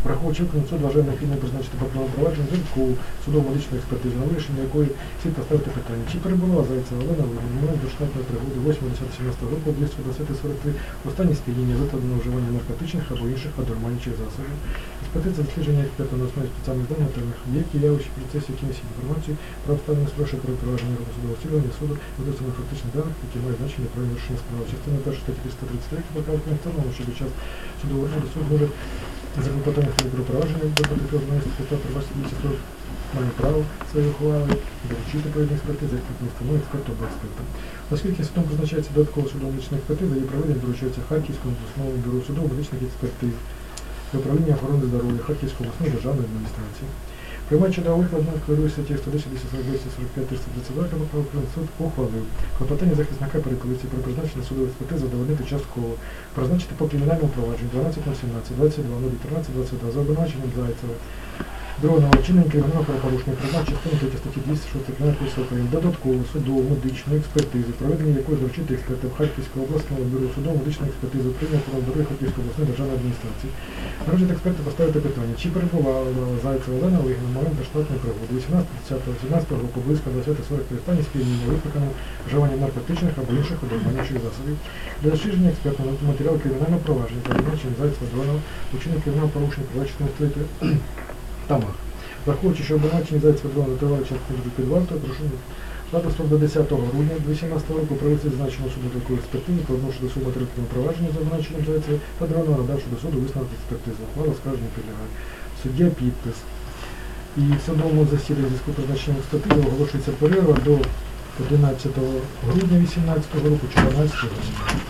Враховуючи виконання суд вважає необхідним призначити по провадження зв'язку судово-медичну експертизу, на вирішення якої слід поставити питання. Чи перебувала Зайцева Олена в момент до штатної пригоди 8.10.17 року в 220-43 у стані сп'яніння, викладеного вживання наркотичних або інших одурманюючих засобів. Експертиза дослідження експерта на основі спеціальних даних та об'єктів, явищ, процесів, які носять інформацію про обставини спрощення при провадженні року судового розслідування суду, використання фактичних даних, які мають значення про вирішення справи. Частина 1 статті 333 поправки не встановлено, що під час судового розгляду суд може за клопотання про провадження до протиправної статті прибачити має право своєю ухвалою доручити проведення експертизи, як не встановлює експерту або експерта. Оскільки судом призначається додаткова судово-медична експертиза, її проведення доручається Харківському обласному бюро судово-медичних експертиз і управління охорони здоров'я Харківської обласної державної адміністрації. Приймаючи до викладу, керується тексту 242, 245 КПК, суд ухвалив клопотання захисника перед поліцією про призначення судової експертизи задовольнити частково, призначити по кримінальному провадженню 12.017, 22.013, 22 за обвинуваченням Зайцева. Другого вчинення кримінального правопорушення призначення частини 3 статті 206 Кримінального України додаткову судову медичну експертизу, проведення якої доручити експертам Харківського обласного бюро судово-медичної експертизи управління охорони здоров'я Харківської обласної державної адміністрації. На розгляд експерта поставити питання, чи перебувала Зайцева Олена Олегівна в момент до штатної пригоди 18.10.17 року близько 20.40 стані сп'яніння, викликаному вживанням наркотичних або інших одурманюючих засобів. Для дослідження експерта матеріалу кримінального провадження та обвинувачення Зайцева Олена вчинення кримінального порушення провадження 3 Тамах. Враховуючи, що обвинувачення Зайцева Дрона тривали час під вартою, прошу дату строк до 10 грудня 2018 року провести зазначеного суду такої експертизи, повернувши до суду матеріального провадження за обвинуваченням Зайцева та Дрона, надавши до суду висновок експертизи. Ухвала скарження підлягає. Суддя підпис. І в судовому засіданні зв'язку призначенням експертизи оголошується перерва до 11 грудня 2018 року, 14 години.